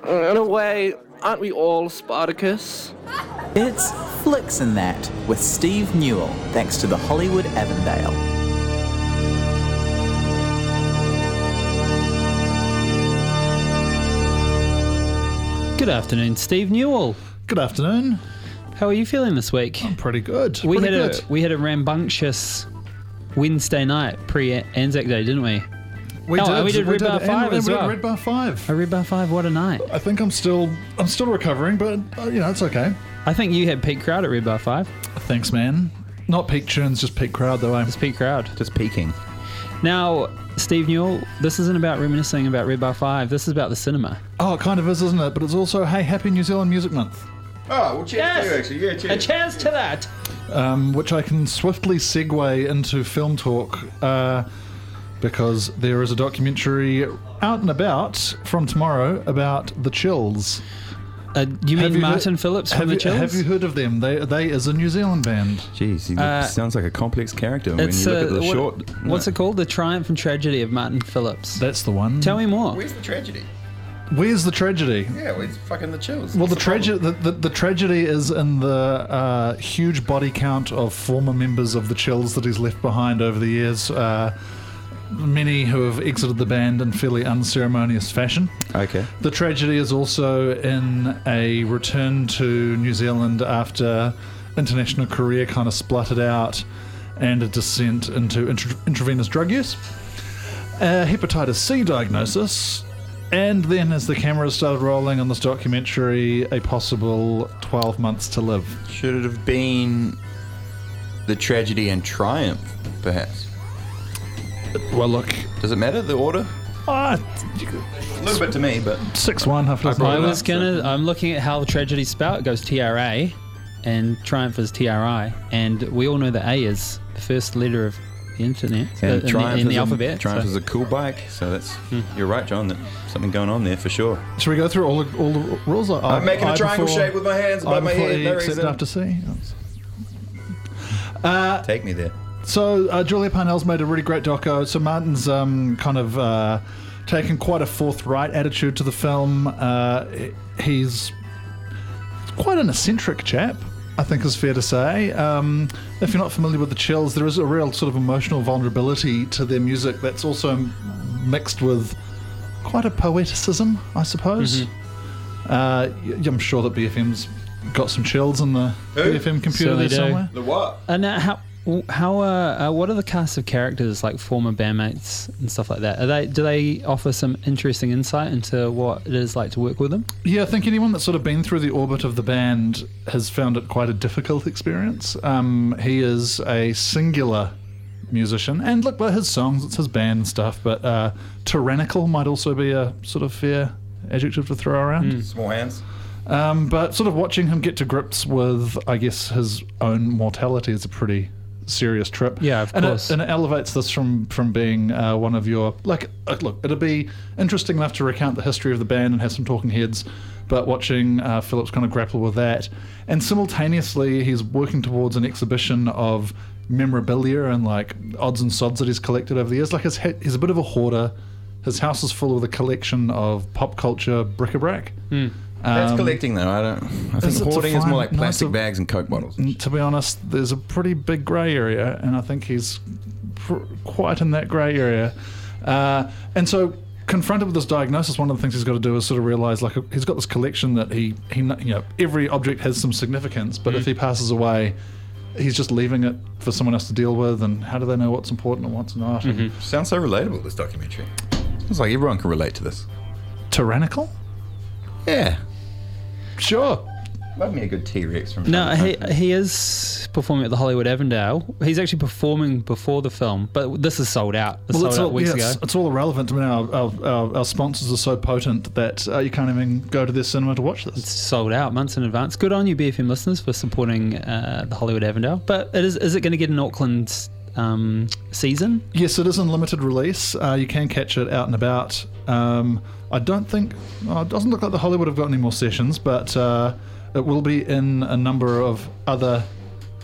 In a way, aren't we all Spartacus? It's Flicks and That with Steve Newell, thanks to the Hollywood Avondale. Good afternoon, Steve Newell. Good afternoon. How are you feeling this week? I'm pretty good. We Pretty had a rambunctious Wednesday night pre-Anzac Day, didn't we? We did Red Bar 5 as well. Red Bar 5. Red Bar 5, what a night. I think I'm still recovering, but it's okay. I think you had peak crowd at Red Bar 5. Thanks, man. Not peak tunes, just peak crowd, though. It's peak crowd. Just peaking. Now, Steve Newell, this isn't about reminiscing about Red Bar 5. This is about the cinema. Oh, it kind of is, isn't it? But it's also, hey, happy New Zealand Music Month. Oh, well, cheers to you, actually. Yeah, cheers. A cheers to that. Which I can swiftly segue into film talk, because there is a documentary out and about from tomorrow about the Chills. You mean Martin Phillips from the Chills? Have you heard of them? They is a New Zealand band. Jeez, he sounds like a complex character when you look at the short. What's it called? The Triumph and Tragedy of Martin Phillips. That's the one. Tell me more. Where's the tragedy? Where's the tragedy? Yeah, where's fucking the Chills? Well, the tragedy is in the huge body count of former members of the Chills that he's left behind over the years. Many who have exited the band in fairly unceremonious fashion. Okay. The tragedy is also in a return to New Zealand after international career kind of spluttered out and a descent into intravenous drug use, hepatitis C diagnosis, and then as the cameras started rolling on this documentary, a possible 12 months to live. Should it have been the tragedy and triumph, perhaps? Well, look. Does it matter, the order? A little bit to me, but 6-1. I'm looking at how the tragedy spelled. It goes TRA, and triumph is TRI, and we all know that A is the first letter of the internet and in the alphabet. Triumph is a cool bike, so that's you're right, John. There's something going on there for sure. Should we go through all the rules? I'm making a triangle shape with my hands above my head. No reason. After C. Take me there. So Julia Parnell's made a really great doco. So Martin's kind of taken quite a forthright attitude to the film. He's quite an eccentric chap, I think is fair to say. If you're not familiar with the Chills, there is a real sort of emotional vulnerability to their music that's also mixed with quite a poeticism, I suppose. Mm-hmm. I'm sure that BFM's got some chills in the BFM computer there somewhere. The what? And what are the cast of characters, like former bandmates and stuff like that? Do they offer some interesting insight into what it is like to work with them? Yeah, I think anyone that's sort of been through the orbit of the band has found it quite a difficult experience. He is a singular musician, and look, by his songs, it's his band and stuff, but tyrannical might also be a sort of fair adjective to throw around. Small hands. But sort of watching him get to grips with, I guess, his own mortality is a pretty serious trip. Yeah, of course. And it elevates this from being one of your... look, it'd be interesting enough to recount the history of the band and have some talking heads, but watching Phillips kind of grapple with that. And simultaneously, he's working towards an exhibition of memorabilia and like odds and sods that he's collected over the years. Like he's a bit of a hoarder. His house is full of a collection of pop culture bric-a-brac. That's collecting, though. I think hoarding is more like plastic bags and Coke bottles. To be honest, there's a pretty big grey area, and I think he's quite in that grey area. And so, confronted with this diagnosis, one of the things he's got to do is sort of realise, like, he's got this collection that he every object has some significance, but if he passes away, he's just leaving it for someone else to deal with, and how do they know what's important and what's not? Mm-hmm. Sounds so relatable, this documentary. Sounds like everyone can relate to this. Tyrannical? Yeah. Sure. Love me a good T-Rex from... No, he is performing at the Hollywood Avondale. He's actually performing before the film, but this is sold out. Sold out weeks ago. It's all irrelevant. I mean, our sponsors are so potent that you can't even go to their cinema to watch this. It's sold out months in advance. Good on you, BFM listeners, for supporting the Hollywood Avondale. But is it going to get an Auckland season? Yes, it is in limited release. You can catch it out and about. I don't think... it doesn't look like the Hollywood have got any more sessions, but... it will be in a number of other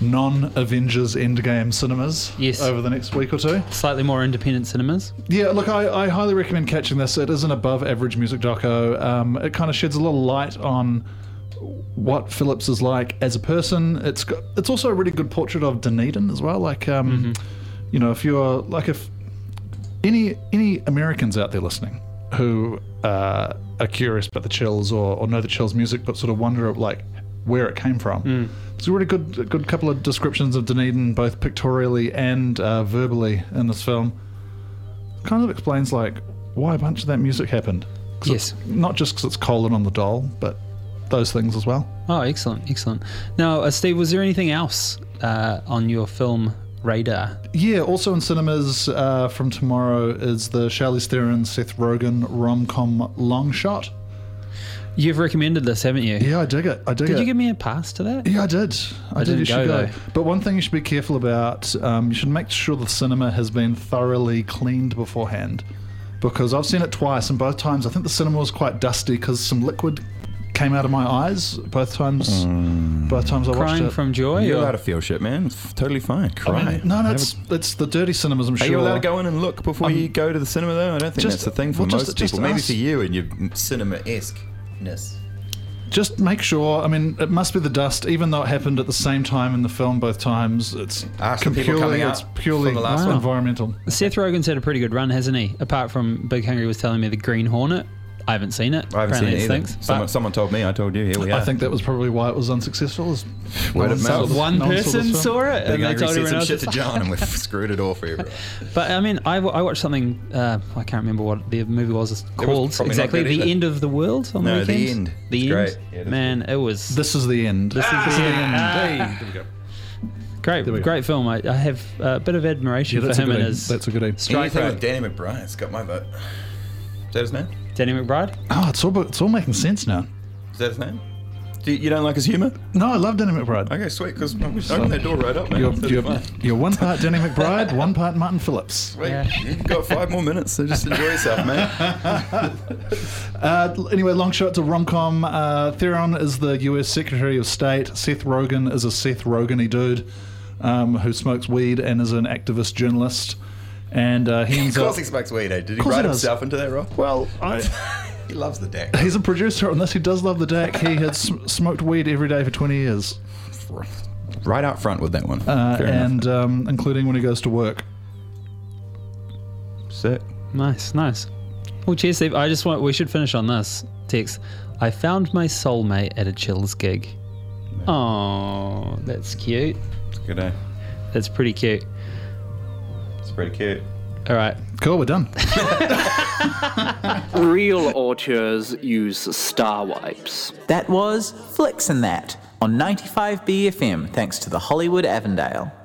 non-Avengers Endgame cinemas Yes. over the next week or two. Slightly more independent cinemas. Yeah, look, I highly recommend catching this. It is an above-average music doco. It kind of sheds a little light on what Phillips is like as a person. It's also a really good portrait of Dunedin as well. Like, you know, if any Americans out there listening who are curious about the Chills or know the Chills music, but sort of wonder like where it came from. It's a really good couple of descriptions of Dunedin, both pictorially and verbally in this film. Kind of explains like why a bunch of that music happened. Yes. Not just because it's Colin on the doll, but those things as well. Oh, excellent. Now, Steve, was there anything else on your film radar? Yeah, also in cinemas from tomorrow is the Charlize Theron, Seth Rogen rom-com Long Shot. You've recommended this, haven't you? Yeah, I dig it. Did you give me a pass to that? Yeah, I did. I did. didn't You should go, go. though. But one thing you should be careful about, you should make sure the cinema has been thoroughly cleaned beforehand. Because I've seen it twice, and both times I think the cinema was quite dusty because some liquid came out of my eyes. Both times I watched Crying it. from joy? You're or- allowed to feel shit, man. It's totally fine. Cry. No, it's the dirty cinemas, I'm Are sure. you allowed to go in and look before you go to the cinema, though? I don't think just- that's the thing for well, most just people. Maybe us. for you and your cinema-esque-ness. Just make sure. I mean, it must be the dust, even though it happened at the same time in the film both times. It's Some people coming out it's purely from the last one. environmental. Seth Rogen's had a pretty good run, hasn't he? Apart from Big Hungry was telling me the Green Hornet. I haven't seen it. I haven't seen Apparently it either. stinks. Someone told me. I told you. Here we are. I think that was probably why it was unsuccessful. Is Word of no mouth. one One no one saw person this film. saw it, Big and they Hungry told said everyone some else. shit to John, and we've screwed it all for everyone. But I mean, I watched something. I can't remember what the movie was called probably not exactly. good The either. End of the World on No, the The weekend. End. The It's End. great. Yeah, that's Man, it was This is the end. This is the end. Hey, there we go. great. we go. Great film. I have a bit of admiration Yeah, for that's a him and good. his That's a good. strike Anything rate. with Danny McBride's got my vote. Is that his name? Danny McBride. Oh, it's all making sense now. Is that his name? You don't like his humour? No, I love Danny McBride. Okay, sweet, because open that door right up, man. You're one part Danny McBride, one part Martin Phillips. Sweet. Yeah. You've got 5 more minutes, so just enjoy yourself, man. Anyway, Long Shot's a rom-com. Theron is the US Secretary of State. Seth Rogen is a Seth Rogen-y dude who smokes weed and is an activist journalist. And he Of ends course up... he smokes weed, eh? Did he course he write does. himself into that role? Well, He loves the deck. he's a producer on this. He does love the deck. He has smoked weed every day for 20 years. Right out front with that one. Fair enough. And including when he goes to work. Sick. Nice. Well, cheers, Steve. We should finish on this text. I found my soulmate at a Chills gig. Oh, that's cute. Good day. That's pretty cute. It's pretty cute. All right. Cool, we're done. Real auteurs use star wipes. That was Flicks and That on 95 BFM, thanks to the Hollywood Avondale.